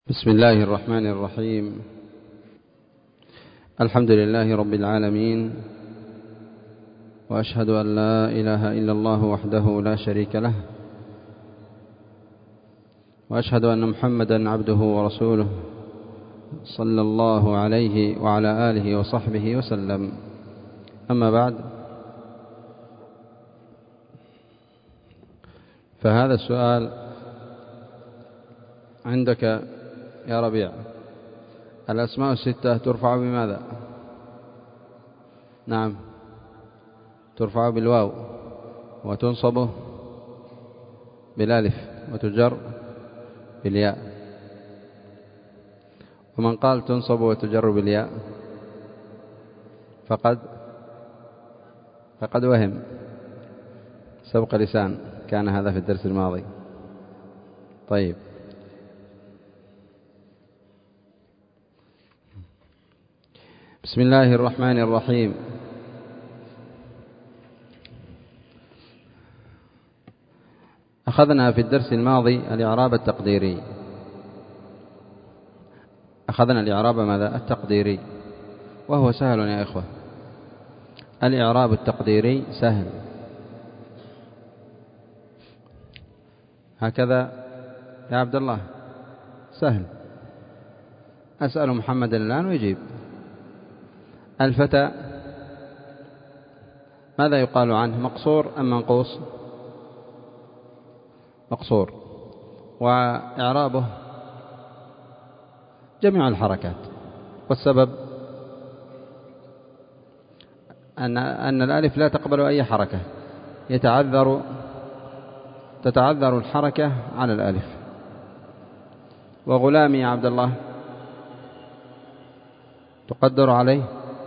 بسم الله الرحمن الرحيم. الحمد لله رب العالمين، وأشهد أن لا إله إلا الله وحده لا شريك له، وأشهد أن محمدا عبده ورسوله صلى الله عليه وعلى آله وصحبه وسلم. أما بعد، فهذا السؤال عندك يا ربيع: الأسماء الستة ترفع بماذا؟ نعم، ترفع بالواو، وتنصب بالالف، وتجر بالياء. ومن قال تنصب وتجر بالياء فقد وهم، سبق لسان، كان هذا في الدرس الماضي. طيب، بسم الله الرحمن الرحيم. أخذنا في الدرس الماضي الإعراب التقديري. أخذنا الإعراب ماذا؟ التقديري، وهو سهل يا إخوة. الإعراب التقديري سهل، هكذا يا عبد الله، سهل. أسأل محمد الآن ويجيب. الفتى ماذا يقال عنه؟ مقصور أم منقوص؟ مقصور. وإعرابه جميع الحركات، والسبب أن الألف لا تقبل أي حركة، تتعذر الحركة على الألف. وغلامي يا عبد الله تقدر عليه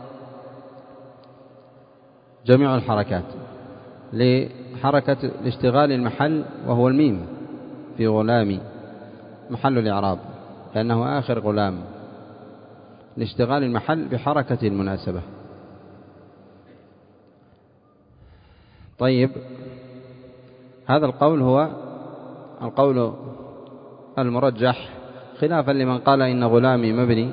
جميع الحركات لحركة الاشتغال المحل، وهو الميم في غلامي محل الإعراب، لأنه آخر غلام، لاشتغال المحل بحركة المناسبة. طيب، هذا القول هو القول المرجح، خلافا لمن قال إن غلامي مبني،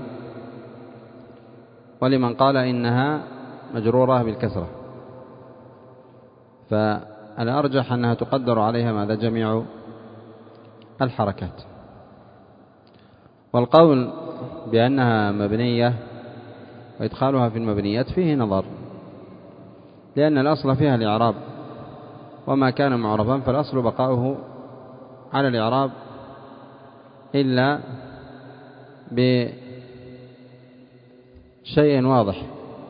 ولمن قال إنها مجرورة بالكسرة. فالأرجح أنها تقدر عليها ماذا؟ جميع الحركات. والقول بأنها مبنية وإدخالها في المبنيات فيه نظر، لأن الأصل فيها الإعراب، وما كان معربا فالأصل بقاؤه على الإعراب إلا بشيء واضح.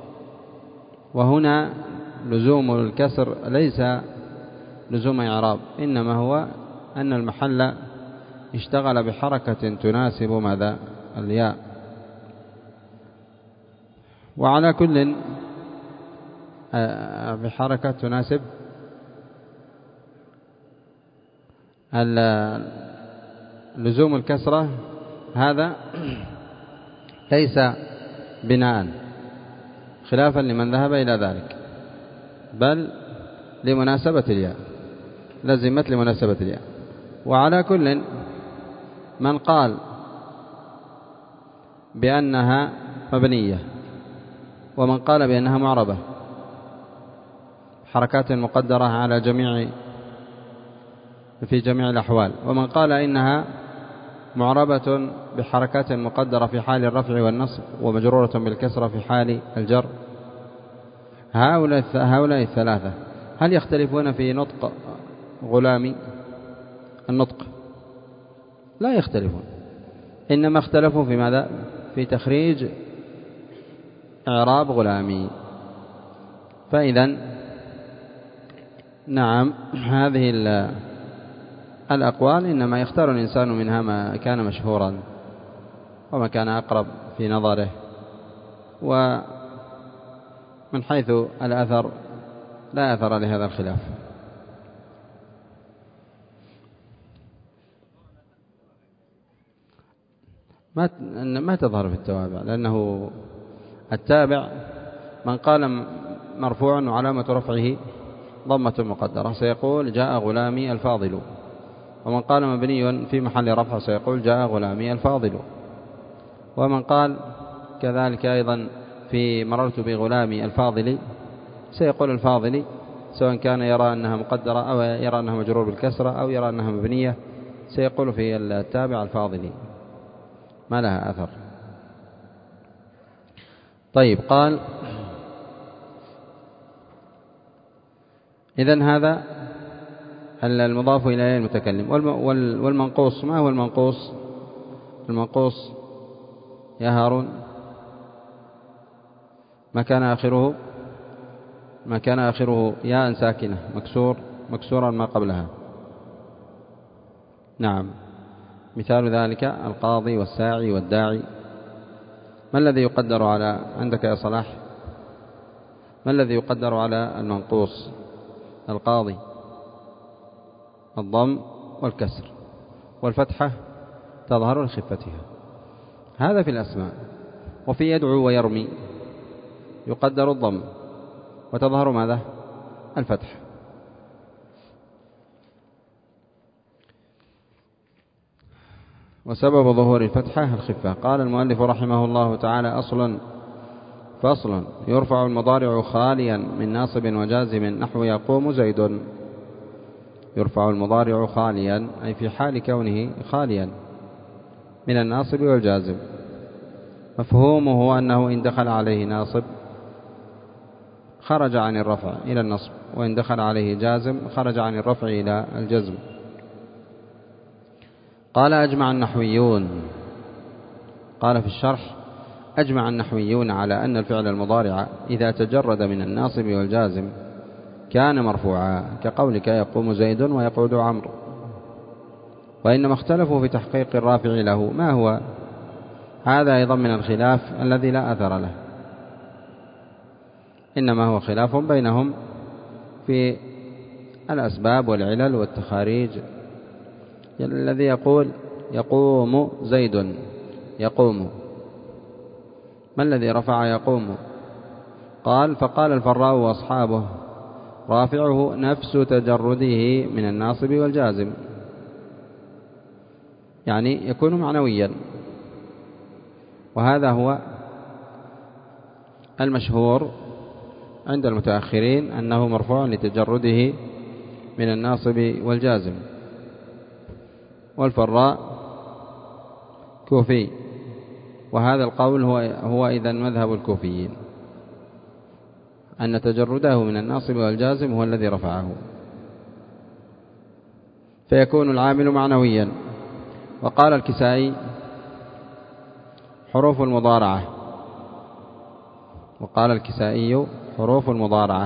وهنا لزوم الكسر ليس لزوم إعراب، إنما هو أن المحل اشتغل بحركة تناسب ماذا؟ الياء. وعلى كل بحركة تناسب لزوم الكسرة، هذا ليس بناء، خلافا لمن ذهب إلى ذلك، بل لمناسبة الياء، لزمت لمناسبة الياء. وعلى كل، من قال بأنها مبنية، ومن قال بأنها معربة حركات مقدرة على في جميع الأحوال، ومن قال إنها معربة بحركات مقدرة في حال الرفع والنصب، ومجرورة بالكسرة في حال الجر، هؤلاء الثلاثة هل يختلفون في نطق غلامي؟ النطق لا يختلفون، إنما اختلفوا في ماذا؟ في تخريج إعراب غلامي. فإذا نعم، هذه الأقوال إنما يختار الإنسان منها ما كان مشهورا وما كان أقرب في نظره، ومن حيث الأثر لا أثر لهذا الخلاف. ما تظهر في التوابع، لأنه التابع من قال مرفوع وعلامة رفعه ضمة مقدرة، سيقول جاء غلامي الفاضل، ومن قال مبني في محل رفع سيقول جاء غلامي الفاضل. ومن قال كذلك أيضا في مررت بغلامي الفاضل سيقول الفاضل، سواء كان يرى أنها مقدرة أو يرى أنها مجرور بالكسرة أو يرى أنها مبنية سيقول في التابع الفاضل، ما لها أثر. طيب، قال إذن هذا المضاف إلى المتكلم. والمنقوص، ما هو المنقوص؟ المنقوص يا هارون ما كان آخره ياء ساكنة مكسورا ما قبلها. نعم، مثال ذلك القاضي والساعي والداعي. ما الذي يقدر على عندك يا صلاح؟ ما الذي يقدر على المنقوص؟ القاضي الضم والكسر، والفتحة تظهر لخفتها. هذا في الأسماء. وفي يدعو ويرمي يقدر الضم وتظهر ماذا؟ الفتح. وسبب ظهور الفتحة الخفة. قال المؤلف رحمه الله تعالى: فصل: يرفع المضارع خاليا من ناصب وجازم نحو يقوم زيد. يرفع المضارع خاليا أي في حال كونه خاليا من الناصب والجازم. مفهومه أنه إن دخل عليه ناصب خرج عن الرفع إلى النصب، وإن دخل عليه جازم خرج عن الرفع إلى الجزم. قال أجمع النحويون، قال في الشرح: أجمع النحويون على أن الفعل المضارع إذا تجرد من الناصب والجازم كان مرفوعا، كقولك يقوم زيد ويقعد عمرو. وإنما اختلفوا في تحقيق الرافع له. ما هو هذا؟ أيضا من الخلاف الذي لا أثر له، إنما هو خلاف بينهم في الأسباب والعلل والتخاريج. الذي يقول يقوم زيد، يقوم، ما الذي رفع يقوم؟ فقال الفراء وأصحابه: رافعه نفس تجرده من الناصب والجازم، يعني يكون معنويا. وهذا هو المشهور عند المتأخرين أنه مرفوع لتجرده من الناصب والجازم. والفراء كوفي، وهذا القول هو إذن مذهب الكوفيين، أن تجرده من الناصب والجازم هو الذي رفعه، فيكون العامل معنويا. وقال الكسائي: حروف المضارعة. وقال الكسائي: حروف المضارعة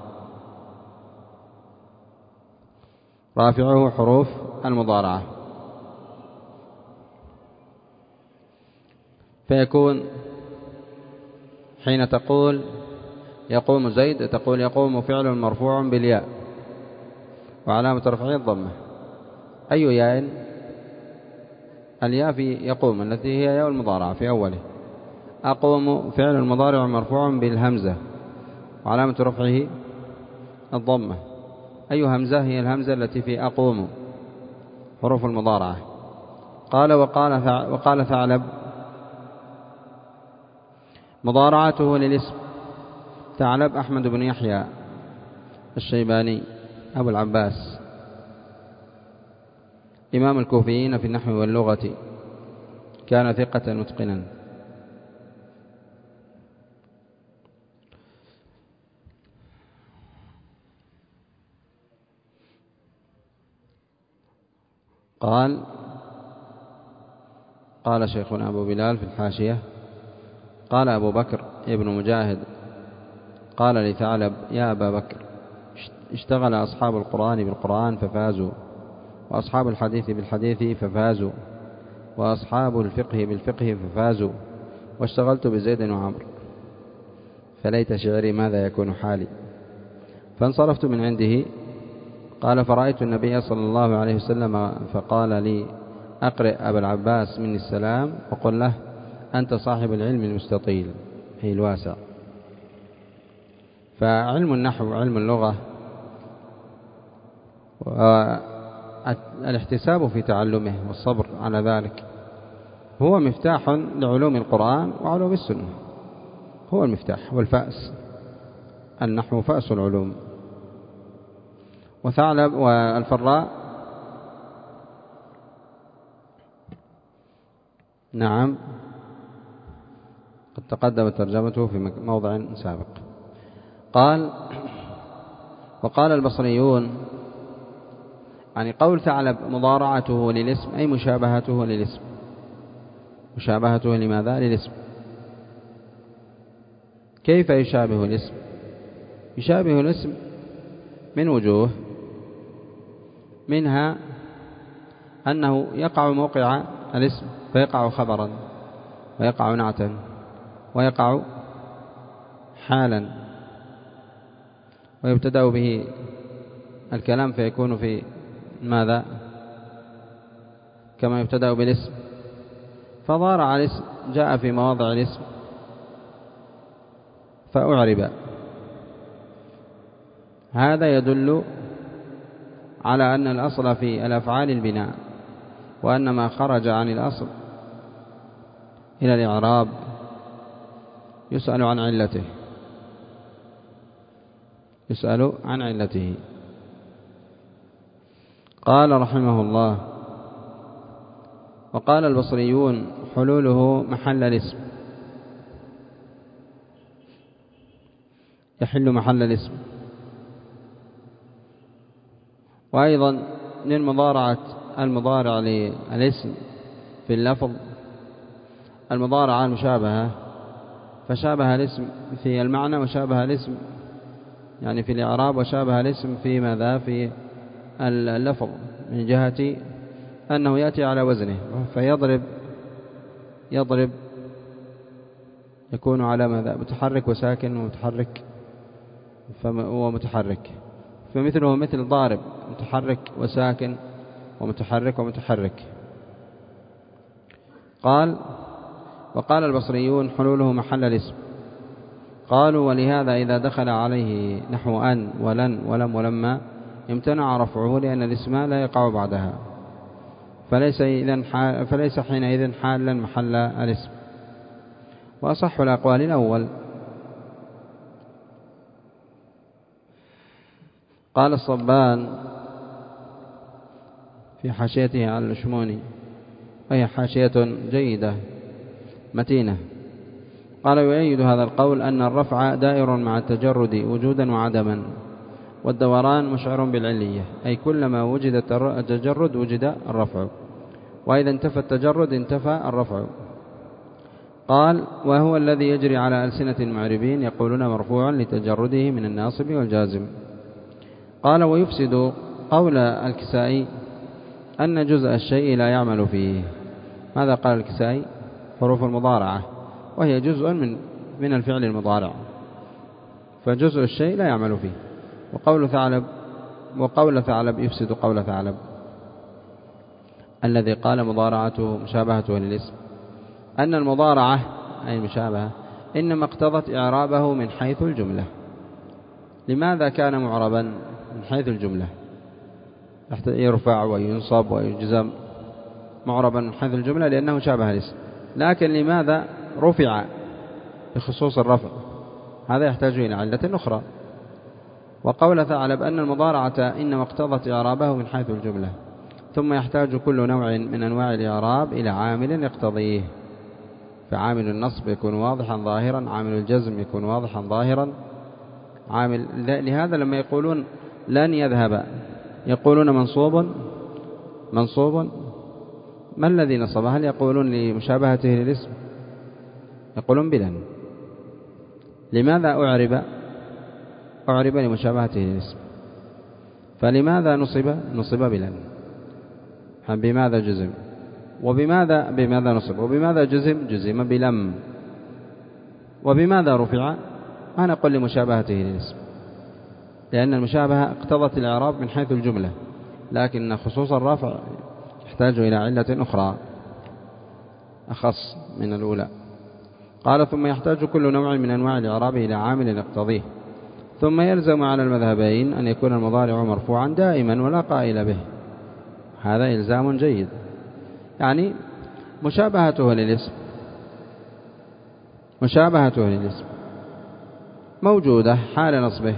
رافعه حروف المضارعة، فيكون حين تقول يقوم زيد تقول يقوم فعل مرفوع بالياء وعلامة رفعه الضمة. أي ياء؟ الياء في يقوم التي هي ياء المضارعة في أوله. أقوم فعل المضارع مرفوع بالهمزة وعلامة رفعه الضمة. أي همزة؟ هي الهمزة التي في أقوم، حروف المضارعة. وقال ثعلب: مضارعته للاسم. ثعلب أحمد بن يحيى الشيباني أبو العباس، إمام الكوفيين في النحو واللغة، كان ثقة متقنا. قال شيخنا أبو بلال في الحاشية: قال أبو بكر ابن مجاهد قال لثعلب: يا أبا بكر، اشتغل أصحاب القرآن بالقرآن ففازوا، وأصحاب الحديث بالحديث ففازوا، وأصحاب الفقه بالفقه ففازوا، واشتغلت بزيد وعمر، فليت شعري ماذا يكون حالي. فانصرفت من عنده. قال: فرأيت النبي صلى الله عليه وسلم فقال لي: أقرئ أبا العباس مني السلام وقل له: أنت صاحب العلم المستطيل، أي الواسع. فعلم النحو علم اللغة والاحتساب في تعلمه والصبر على ذلك هو مفتاح لعلوم القرآن وعلوم السنة، هو المفتاح والفأس. النحو فأس العلوم. وثعلب والفراء نعم قد تقدمت ترجمته في موضع سابق. قال وقال البصريون يعني قول ثعلب مضارعته للاسم أي مشابهته للاسم. مشابهته لماذا؟ للاسم. كيف يشابه الاسم؟ يشابه الاسم من وجوه، منها أنه يقع موقع الاسم فيقع خبرا ويقع نعتا ويقع حالا، ويبتدأ به الكلام فيكون في ماذا؟ كما يبتدأ بالاسم. فضارع الاسم جاء في مواضع الاسم فأعرب. هذا يدل على أن الأصل في الأفعال البناء، وأن ما خرج عن الأصل إلى الإعراب يسأل عن علته، يسأل عن علته. قال رحمه الله وقال البصريون حلوله محل الاسم، يحل محل الاسم. وأيضا من مضارعة المضارع للاسم في اللفظ المضارعة المشابهة، فشابه الاسم في المعنى وشابه الاسم يعني في الإعراب وشابه الاسم في ماذا؟ في اللفظ، من جهة أنه يأتي على وزنه. يضرب يكون على ماذا؟ متحرك وساكن ومتحرك ومتحرك، فمثله مثل ضارب متحرك وساكن ومتحرك ومتحرك. قال وقال البصريون حلوله محل الاسم. قالوا ولهذا إذا دخل عليه نحو أن ولن ولم ولما امتنع رفعه، لأن الاسم لا يقع بعدها، فليس حينئذ حالا محل الاسم. وأصح الأقوال الأول. قال الصبان في حاشيته على الشموني، وهي حاشية جيدة متينة، قال ويؤيد هذا القول أن الرفع دائر مع التجرد وجودا وعدما، والدوران مشعر بالعلية، أي كلما وجد التجرد وجد الرفع، وإذا انتفى التجرد انتفى الرفع. قال وهو الذي يجري على ألسنة المعربين يقولون مرفوع لتجرده من الناصب والجازم. قال ويفسد قول الكسائي أن جزء الشيء لا يعمل فيه. ماذا قال الكسائي؟ حروف المضارعة، وهي جزء من الفعل المضارع، فجزء الشيء لا يعمل فيه. وقول ثعلب يفسد قول ثعلب الذي قال مضارعته مشابهته للاسم، أن المضارعة أي المشابهة إنما اقتضت إعرابه من حيث الجملة. لماذا كان معربا من حيث الجملة؟ يرفع وينصب ويجزم، معربا من حيث الجملة لأنه شابه الاسم. لكن لماذا رفع بخصوص الرفع؟ هذا يحتاج إلى علة أخرى. وقول ثعلب أن المضارعة إنما اقتضت إعرابه من حيث الجملة، ثم يحتاج كل نوع من أنواع الإعراب إلى عامل يقتضيه، فعامل النصب يكون واضحا ظاهرا، عامل الجزم يكون واضحا ظاهرا، لهذا لما يقولون لن يذهب يقولون منصوب. ما الذي نصبه؟ هل يقولون لمشابهته للاسم؟ يقولون بلن. لماذا أعرب لمشابهته للاسم؟ فلماذا نصب بلن؟ بماذا جزم؟ بماذا نصب؟ وبماذا جزم بلم؟ وبماذا رفع؟ ما نقول لمشابهته للاسم، لأن المشابهة اقتضت الإعراب من حيث الجملة، لكن خصوص الرفع يحتاج إلى علة أخرى أخص من الأولى. قال ثم يحتاج كل نوع من أنواع الإعراب إلى عامل يقتضيه، ثم يلزم على المذهبين أن يكون المضارع مرفوعا دائما ولا قائل به، هذا إلزام جيد. يعني مشابهته للاسم موجودة حال نصبه،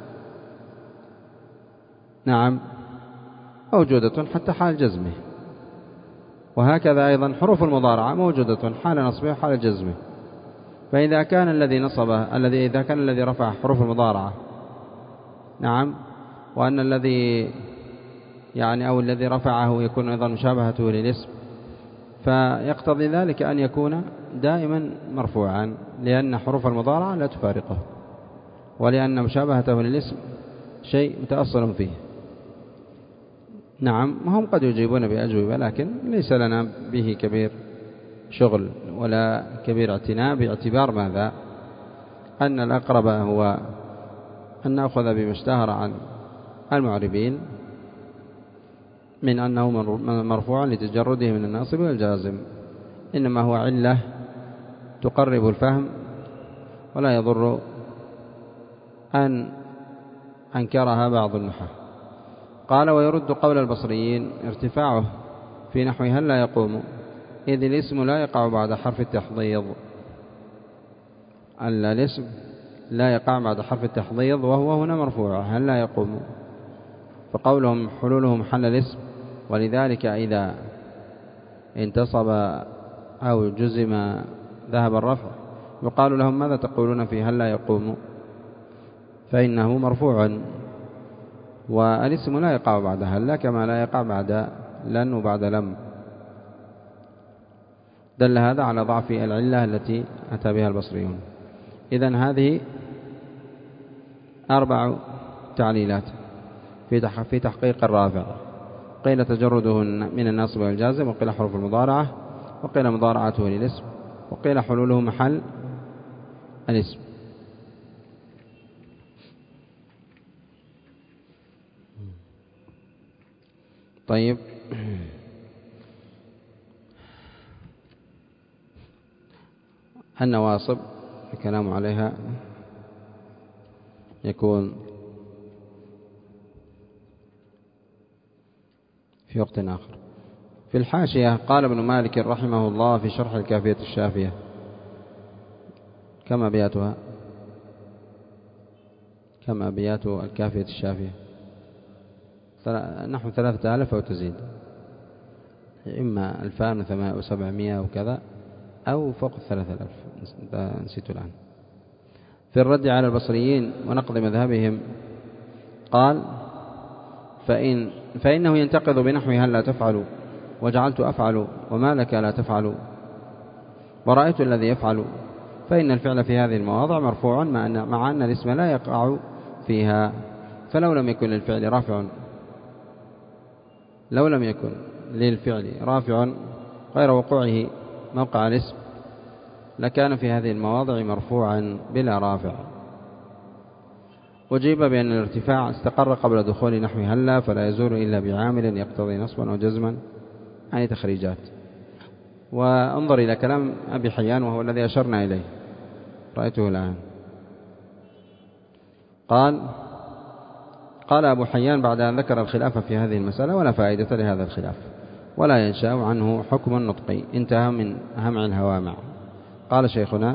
نعم موجودة حتى حال جزمه، وهكذا أيضا حروف المضارعة موجودة حال نصبه وحال جزمه. فإذا كان الذي رفع حروف المضارعة، نعم، وأن الذي أو الذي رفعه يكون أيضا مشابهته للاسم، فيقتضي ذلك أن يكون دائما مرفوعا، لأن حروف المضارعة لا تفارقه، ولأن مشابهته للاسم شيء متأصل فيه. نعم، هم قد يجيبون بأجوبة، لكن ليس لنا به كبير شغل ولا كبير اعتناء، باعتبار ماذا؟ أن الأقرب هو أن نأخذ بما اشتهر عن المعربين من أنه مرفوع لتجرده من الناصب والجازم، إنما هو علة تقرب الفهم ولا يضر أن أنكرها بعض النحاة. قال: ويرد قول البصريين ارتفاعه في نحو هل لا يقوم، إذ الاسم لا يقع بعد حرف التحضيض. الاسم لا يقع بعد حرف التحضيض، وهو هنا مرفوع هل لا يقوم، فقولهم حلوله محل الاسم، ولذلك إذا انتصب أو جزم ذهب الرفع يقال لهم: ماذا تقولون في هل لا يقوم؟ فإنه مرفوع، والاسم لا يقع بعد هل كما لا يقع بعد لن وبعد لم. دل هذا على ضعف العلة التي أتى بها البصريون. إذن هذه 4 تعليلات في تحقيق الرافع. قيل تجرده من الناصب والجازم، وقيل حروف المضارعة، وقيل مضارعته للاسم، وقيل حلوله محل الاسم. طيب، النواصب الكلام عليها يكون في وقت آخر. في الحاشية قال ابن مالك رحمه الله في شرح الكافية الشافية، كما أبيات الكافية الشافية نحو 3000 أو تزيد، إما 2700 وكذا، أو فوق 3000 نسيت الآن. في الرد على البصريين ونقض مذهبهم قال: فإنه ينتقض بنحو هل لا تفعل، وجعلت أفعل، وما لك لا تفعل، ورأيت الذي يفعل، فإن الفعل في هذه المواضع مرفوع مع أن الاسم لا يقع فيها. فلو لم يكن للفعل رافع غير وقوعه موقع الاسم لكان في هذه المواضع مرفوعا بلا رافع. وجيب بأن الارتفاع استقر قبل دخول نحو هلا، فلا يزول إلا بعامل يقتضي نصبا وجزما، يعني تخريجات. وانظر إلى كلام أبي حيان وهو الذي أشرنا إليه، رأيته الآن. قال أبو حيان بعد أن ذكر الخلاف في هذه المسألة: ولا فائدة لهذا الخلاف، ولا ينشأ عنه حكم النطق، انتهى من همع الهوامع. قال شيخنا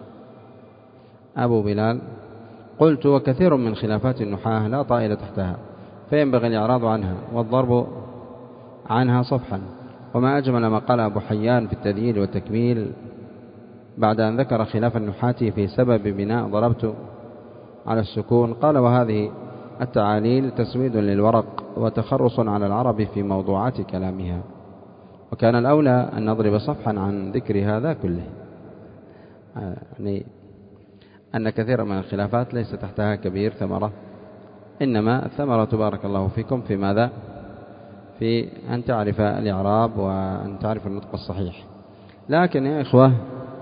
أبو بلال: قلت: وكثير من خلافات النحاة لا طائل تحتها، فينبغي الإعراض عنها والضرب عنها صفحا. وما أجمل ما قال أبو حيان في التذييل والتكميل بعد أن ذكر خلاف النحاة في سبب بناء ضربت على السكون. قال: وهذه التعاليل تسويد للورق وتخرص على العرب في موضوعات كلامها، وكان الأولى أن نضرب صفحا عن ذكر هذا كله. يعني أن كثيرا من الخلافات ليس تحتها كبير ثمرة، إنما الثمرة بارك الله فيكم في ماذا؟ في أن تعرف الإعراب وأن تعرف النطق الصحيح. لكن يا إخوة،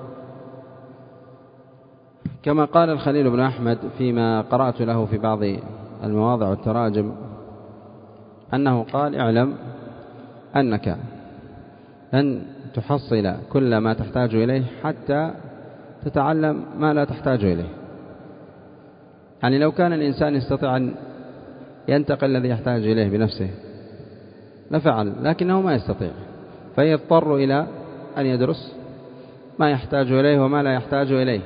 كما قال الخليل بن أحمد فيما قرأت له في بعض المواضع والتراجم، أنه قال: اعلم أنك لن تحصل كل ما تحتاج إليه حتى تتعلم ما لا تحتاج إليه. يعني لو كان الإنسان يستطيع أن ينتقل الذي يحتاج إليه بنفسه لفعل، لكنه ما يستطيع، فيضطر إلى أن يدرس ما يحتاج إليه وما لا يحتاج إليه.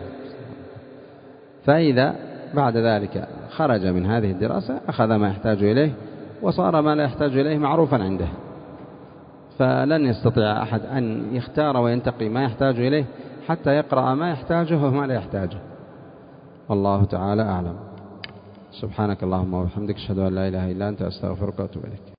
فإذا بعد ذلك خرج من هذه الدراسة أخذ ما يحتاج إليه، وصار ما لا يحتاج إليه معروفا عنده، فلن يستطيع أحد أن يختار وينتقي ما يحتاج إليه حتى يقرأ ما يحتاجه وما لا يحتاجه. والله تعالى أعلم. سبحانك اللهم وبحمدك، أشهد أن لا إله إلا أنت، أستغفرك وأتوب إليك.